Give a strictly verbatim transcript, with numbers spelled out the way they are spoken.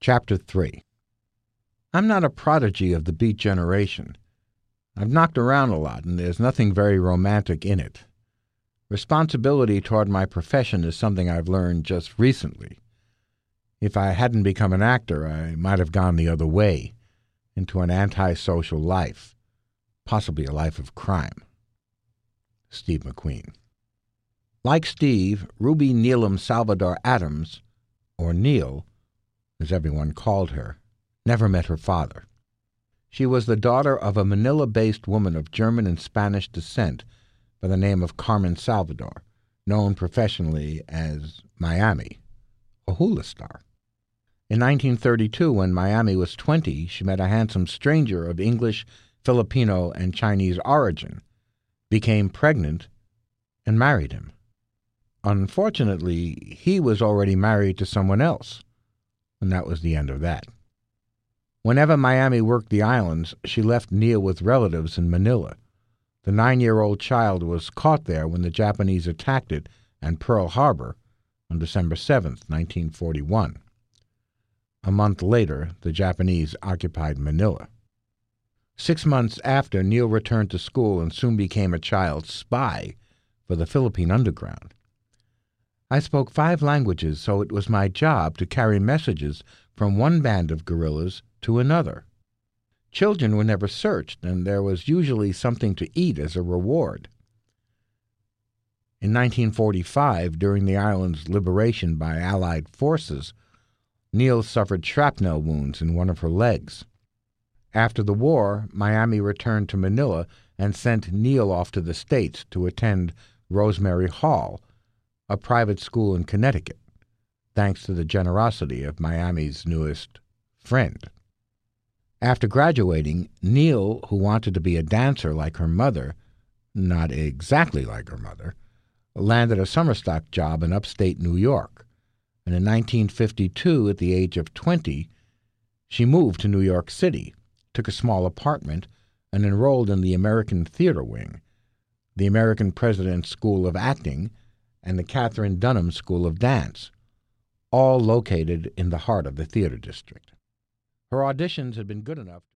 Chapter three. I'm not a prodigy of the Beat generation. I've knocked around a lot, and there's nothing very romantic in it. Responsibility toward my profession is something I've learned just recently. If I hadn't become an actor, I might have gone the other way, into an antisocial life, possibly a life of crime. Steve McQueen. Like Steve, Ruby Neelam Salvador Adams, or Neil, as everyone called her, never met her father. She was the daughter of a Manila-based woman of German and Spanish descent by the name of Carmen Salvador, known professionally as Miami, a hula star. In nineteen thirty-two, when Miami was twenty, she met a handsome stranger of English, Filipino, and Chinese origin, became pregnant, and married him. Unfortunately, he was already married to someone else, and that was the end of that. Whenever Miami worked the islands, she left Neil with relatives in Manila. The nine-year-old child was caught there when the Japanese attacked it and Pearl Harbor on December seventh, nineteen forty-one. A month later, the Japanese occupied Manila. Six months after, Neil returned to school and soon became a child spy for the Philippine underground. I spoke five languages, so it was my job to carry messages from one band of guerrillas to another. Children were never searched, and there was usually something to eat as a reward. In nineteen forty-five, during the island's liberation by Allied forces, Neil suffered shrapnel wounds in one of her legs. After the war, Miami returned to Manila and sent Neil off to the States to attend Rosemary Hall, a private school in Connecticut, thanks to the generosity of Miami's newest friend. After graduating, Neil, who wanted to be a dancer like her mother, not exactly like her mother, landed a summer stock job in upstate New York, and in nineteen fifty-two, at the age of twenty, she moved to New York City, took a small apartment, and enrolled in the American Theater Wing, the American President's School of Acting, and the Katherine Dunham School of Dance, all located in the heart of the theater district. Her auditions had been good enough